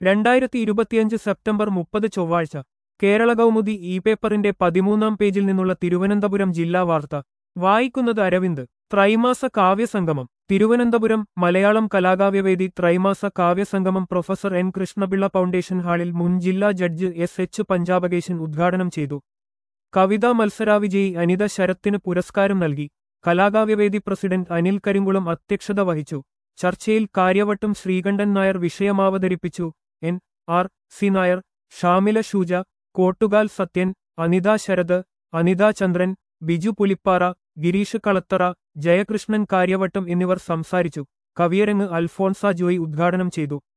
2025 September 30 ചൊവ്വാഴ്ച Kerala Kaumudi E പേപ്പറിന്റെ 13-ാം പേജിൽ നിന്നുള്ള തിരുവനന്തപുരം ജില്ലാ വാർത്ത വായിക്കുന്നത് അരവിന്ദ്. ത്രൈമാസ കാവ്യസംഗമം തിരുവനന്തപുരം മലയാളം കലാകാവ്യവേദി ത്രൈമാസ കാവ്യസംഗമം പ്രൊഫസർ എൻ കൃഷ്ണപിള്ള ഫൗണ്ടേഷൻ ഹാളിൽ മുൻ ജില്ലാ ജഡ്ജ് എസ് പഞ്ചാബകേശൻ ഉദ്ഘാടനം ചെയ്തു. കവിതാ മത്സരാവിജയി അനിത ശരത്തിന് പുരസ്കാരം നൽകി. കലാകാവ്യവേദി പ്രസിഡന്റ് അനിൽ കരിങ്കുളം അധ്യക്ഷത വഹിച്ചു. ചർച്ചയിൽ കാര്യവട്ടം ശ്രീകണ്ഠൻ നായർ വിഷയമാവതരിപ്പിച്ചു. N R C Nair, Shamila Shuja, Kottukal Sathyan, Anitha Sarath, Anitha Chandran, Biju Pulippara, Gireesh Kalathara, Jayakrishnan Kariyavattom എന്നിവർ സംസാരിച്ചു. കവിയരങ്ങ് അൽഫോൺസ ജോയി ഉദ്ഘാടനം ചെയ്തു.